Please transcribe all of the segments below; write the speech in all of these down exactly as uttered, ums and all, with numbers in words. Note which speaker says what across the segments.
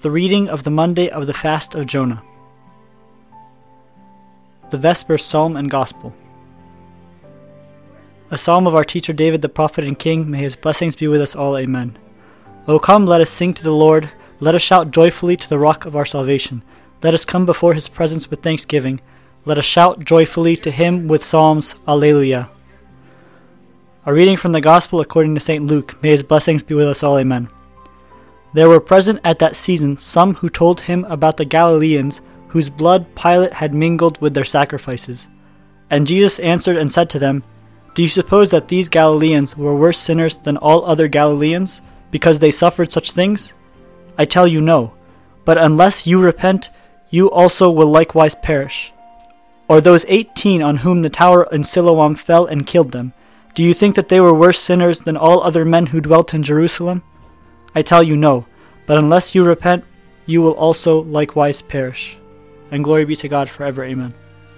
Speaker 1: The reading of the Monday of the fast of Jonah. The Vesper Psalm and Gospel. A psalm of our teacher David the prophet and king, may his blessings be with us all, amen. O come, let us sing to the Lord, let us shout joyfully to the rock of our salvation. Let us come before his presence with thanksgiving, let us shout joyfully to him with psalms, Alleluia. A reading from the Gospel according to Saint Luke, may his blessings be with us all, amen. There were present at that season some who told him about the Galileans, whose blood Pilate had mingled with their sacrifices. And Jesus answered and said to them, Do you suppose that these Galileans were worse sinners than all other Galileans, because they suffered such things? I tell you no, but unless you repent, you also will likewise perish. Or those eighteen on whom the tower in Siloam fell and killed them, do you think that they were worse sinners than all other men who dwelt in Jerusalem? I tell you no, but unless you repent, you will also likewise perish. And glory be to God forever, amen.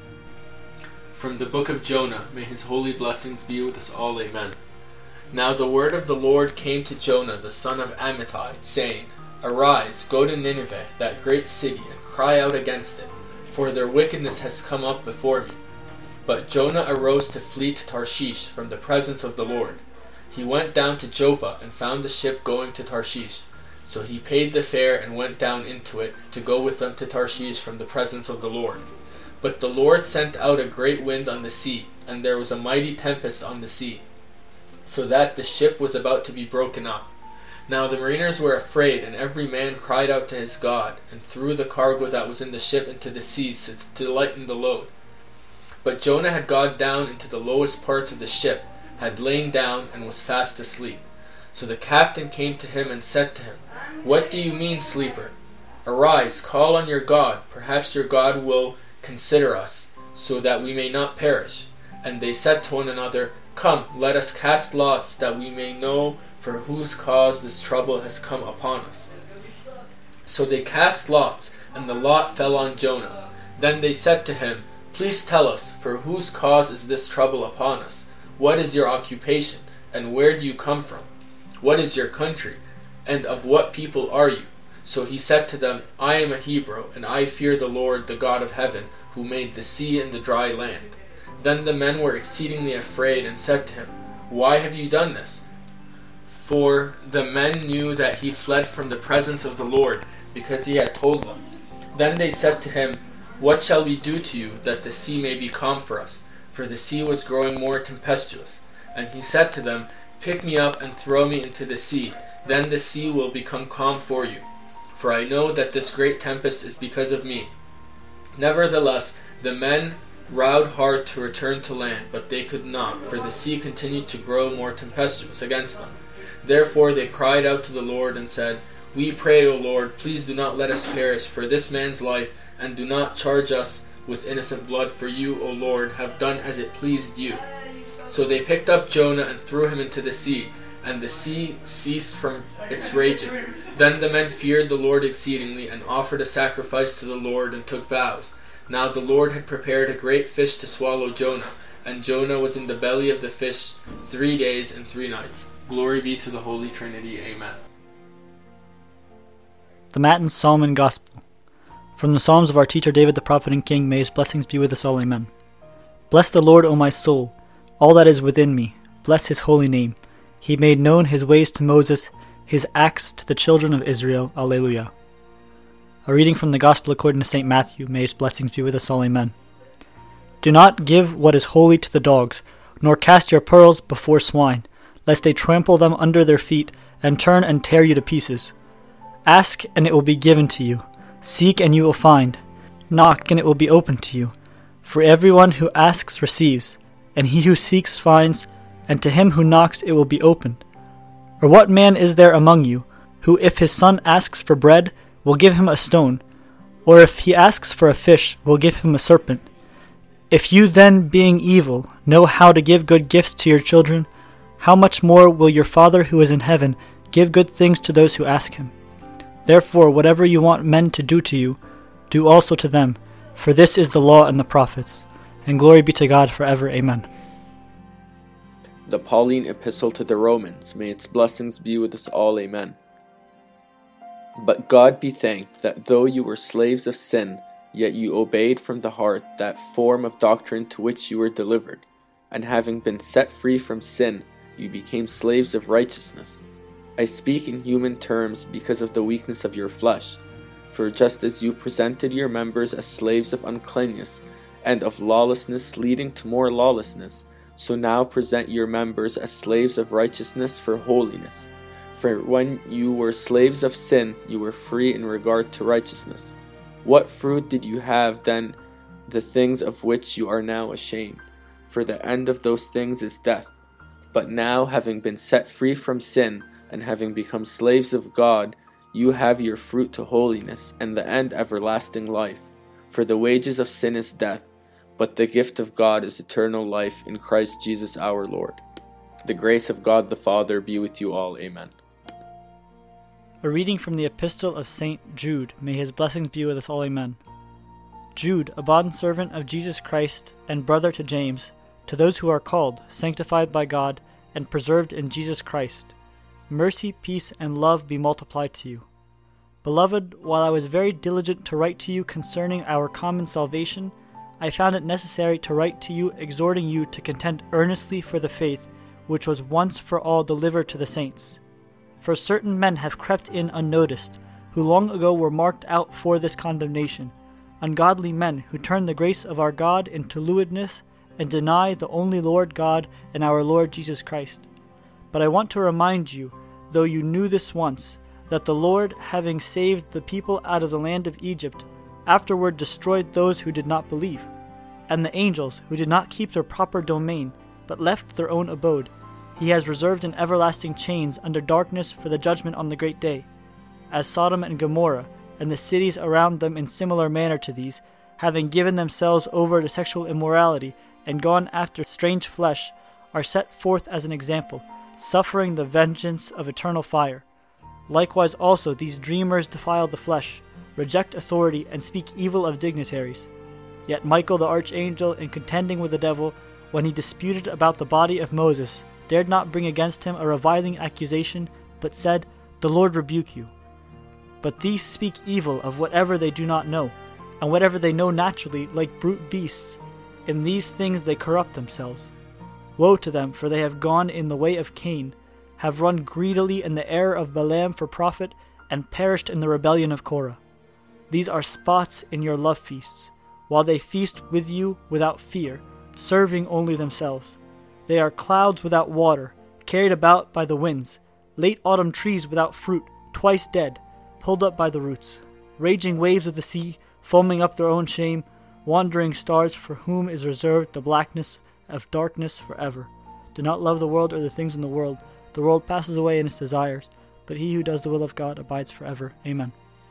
Speaker 2: From the book of Jonah, may his holy blessings be with us all, amen. Now the word of the Lord came to Jonah the son of Amittai, saying, Arise, go to Nineveh, that great city, and cry out against it, for their wickedness has come up before me. But Jonah arose to flee to Tarshish from the presence of the Lord. He went down to Joppa and found the ship going to Tarshish. So he paid the fare and went down into it to go with them to Tarshish from the presence of the Lord. But the Lord sent out a great wind on the sea, and there was a mighty tempest on the sea, so that the ship was about to be broken up. Now the mariners were afraid, and every man cried out to his God, and threw the cargo that was in the ship into the sea to lighten the load. But Jonah had gone down into the lowest parts of the ship, had lain down, and was fast asleep. So the captain came to him and said to him, What do you mean, sleeper? Arise, call on your God, perhaps your God will consider us, so that we may not perish. And they said to one another, Come, let us cast lots, that we may know for whose cause this trouble has come upon us. So they cast lots, and the lot fell on Jonah. Then they said to him, Please tell us, for whose cause is this trouble upon us? What is your occupation, and where do you come from? What is your country, and of what people are you? So he said to them, I am a Hebrew, and I fear the Lord, the God of heaven, who made the sea and the dry land. Then the men were exceedingly afraid, and said to him, Why have you done this? For the men knew that he fled from the presence of the Lord, because he had told them. Then they said to him, What shall we do to you, that the sea may be calm for us? For the sea was growing more tempestuous. And he said to them, Pick me up and throw me into the sea, then the sea will become calm for you. For I know that this great tempest is because of me. Nevertheless, the men rowed hard to return to land, but they could not, for the sea continued to grow more tempestuous against them. Therefore they cried out to the Lord and said, We pray, O Lord, please do not let us perish for this man's life, and do not charge us with innocent blood, for you, O Lord, have done as it pleased you. So they picked up Jonah and threw him into the sea, and the sea ceased from its raging. Then the men feared the Lord exceedingly, and offered a sacrifice to the Lord, and took vows. Now the Lord had prepared a great fish to swallow Jonah, and Jonah was in the belly of the fish three days and three nights. Glory be to the Holy Trinity. Amen.
Speaker 1: The Matins Psalm and Gospel. From the Psalms of our teacher David the prophet and king, may his blessings be with us all, amen. Bless the Lord, O my soul, all that is within me. Bless his holy name. He made known his ways to Moses, his acts to the children of Israel. Alleluia. A reading from the Gospel according to Saint Matthew. May his blessings be with us all, amen. Do not give what is holy to the dogs, nor cast your pearls before swine, lest they trample them under their feet, and turn and tear you to pieces. Ask, and it will be given to you. Seek, and you will find. Knock, and it will be opened to you. For everyone who asks receives, and he who seeks finds, and to him who knocks it will be opened. Or what man is there among you, who if his son asks for bread, will give him a stone, or if he asks for a fish, will give him a serpent? If you then, being evil, know how to give good gifts to your children, how much more will your Father who is in heaven give good things to those who ask him? Therefore, whatever you want men to do to you, do also to them, for this is the law and the prophets. And glory be to God forever. Amen.
Speaker 2: The Pauline Epistle to the Romans, may its blessings be with us all. Amen. But God be thanked that though you were slaves of sin, yet you obeyed from the heart that form of doctrine to which you were delivered, and having been set free from sin, you became slaves of righteousness. I speak in human terms because of the weakness of your flesh. For just as you presented your members as slaves of uncleanness, and of lawlessness leading to more lawlessness, so now present your members as slaves of righteousness for holiness. For when you were slaves of sin, you were free in regard to righteousness. What fruit did you have then, the things of which you are now ashamed? For the end of those things is death. But now, having been set free from sin, and having become slaves of God, you have your fruit to holiness, and the end everlasting life. For the wages of sin is death, but the gift of God is eternal life in Christ Jesus our Lord. The grace of God the Father be with you all. Amen.
Speaker 1: A reading from the Epistle of Saint Jude. May his blessings be with us all. Amen. Jude, a bondservant of Jesus Christ and brother to James, to those who are called, sanctified by God, and preserved in Jesus Christ. Mercy, peace, and love be multiplied to you. Beloved, while I was very diligent to write to you concerning our common salvation, I found it necessary to write to you, exhorting you to contend earnestly for the faith which was once for all delivered to the saints. For certain men have crept in unnoticed, who long ago were marked out for this condemnation, ungodly men who turn the grace of our God into lewdness and deny the only Lord God and our Lord Jesus Christ. But I want to remind you, though you knew this once, that the Lord, having saved the people out of the land of Egypt, afterward destroyed those who did not believe, and the angels who did not keep their proper domain, but left their own abode, he has reserved in everlasting chains under darkness for the judgment on the great day. As Sodom and Gomorrah, and the cities around them in similar manner to these, having given themselves over to sexual immorality and gone after strange flesh, are set forth as an example, suffering the vengeance of eternal fire. Likewise also these dreamers defile the flesh, reject authority, and speak evil of dignitaries. Yet Michael the archangel, in contending with the devil, when he disputed about the body of Moses, dared not bring against him a reviling accusation, but said, "The Lord rebuke you." But these speak evil of whatever they do not know, and whatever they know naturally, like brute beasts. In these things they corrupt themselves. Woe to them, for they have gone in the way of Cain, have run greedily in the error of Balaam for profit, and perished in the rebellion of Korah. These are spots in your love feasts, while they feast with you without fear, serving only themselves. They are clouds without water, carried about by the winds, late autumn trees without fruit, twice dead, pulled up by the roots, raging waves of the sea, foaming up their own shame, wandering stars for whom is reserved the blackness of darkness forever. Do not love the world or the things in the world. The world passes away in its desires, but he who does the will of God abides forever. Amen.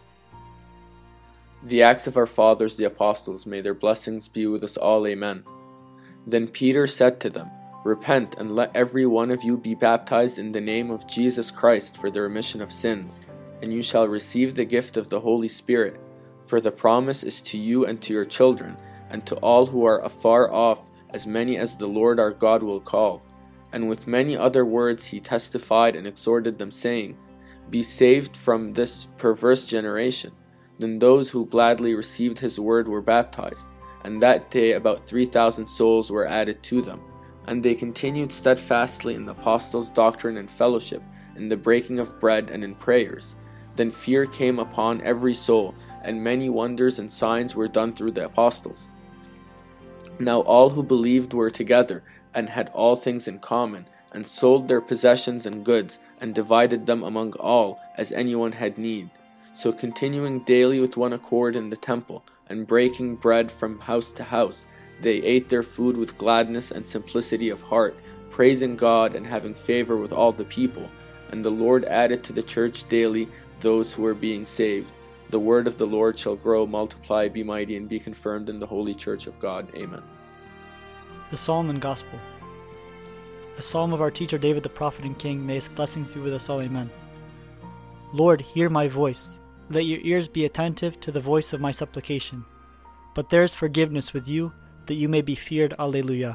Speaker 2: The Acts of our Fathers, the Apostles, may their blessings be with us all. Amen. Then Peter said to them, Repent, and let every one of you be baptized in the name of Jesus Christ for the remission of sins, and you shall receive the gift of the Holy Spirit. For the promise is to you and to your children, and to all who are afar off, as many as the Lord our God will call. And with many other words he testified and exhorted them, saying, Be saved from this perverse generation. Then those who gladly received his word were baptized, and that day about three thousand souls were added to them. And they continued steadfastly in the apostles' doctrine and fellowship, in the breaking of bread and in prayers. Then fear came upon every soul, and many wonders and signs were done through the apostles. Now all who believed were together, and had all things in common, and sold their possessions and goods, and divided them among all, as anyone had need. So continuing daily with one accord in the temple, and breaking bread from house to house, they ate their food with gladness and simplicity of heart, praising God and having favor with all the people. And the Lord added to the church daily those who were being saved. The word of the Lord shall grow, multiply, be mighty, and be confirmed in the holy church of God. Amen.
Speaker 1: The Psalm and Gospel. A psalm of our teacher David the prophet and king, may his blessings be with us all. Amen. Lord, hear my voice. Let your ears be attentive to the voice of my supplication. But there is forgiveness with you, that you may be feared. Alleluia.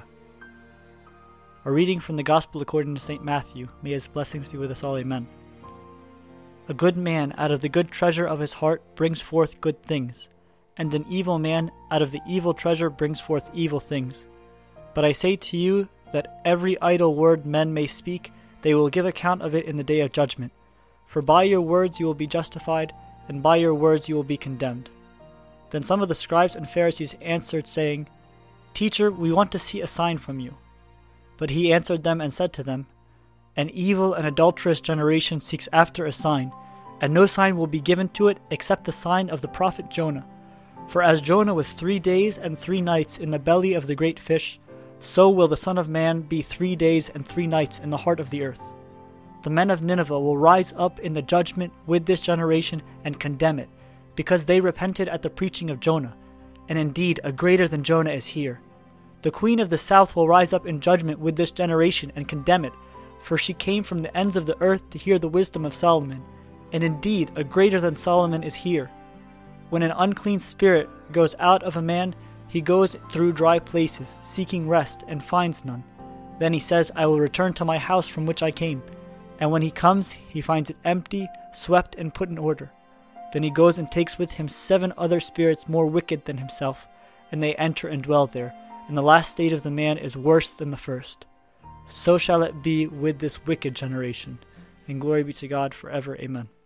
Speaker 1: A reading from the Gospel according to Saint Matthew. May his blessings be with us all. Amen. A good man out of the good treasure of his heart brings forth good things, and an evil man out of the evil treasure brings forth evil things. But I say to you that every idle word men may speak, they will give account of it in the day of judgment. For by your words you will be justified, and by your words you will be condemned. Then some of the scribes and Pharisees answered, saying, Teacher, we want to see a sign from you. But he answered them and said to them, An evil and adulterous generation seeks after a sign, and no sign will be given to it except the sign of the prophet Jonah. For as Jonah was three days and three nights in the belly of the great fish, so will the Son of Man be three days and three nights in the heart of the earth. The men of Nineveh will rise up in the judgment with this generation and condemn it, because they repented at the preaching of Jonah, and indeed a greater than Jonah is here. The queen of the south will rise up in judgment with this generation and condemn it, for she came from the ends of the earth to hear the wisdom of Solomon, and indeed a greater than Solomon is here. When an unclean spirit goes out of a man, he goes through dry places, seeking rest, and finds none. Then he says, I will return to my house from which I came. And when he comes, he finds it empty, swept, and put in order. Then he goes and takes with him seven other spirits more wicked than himself, and they enter and dwell there. And the last state of the man is worse than the first. So shall it be with this wicked generation. And glory be to God forever. Amen.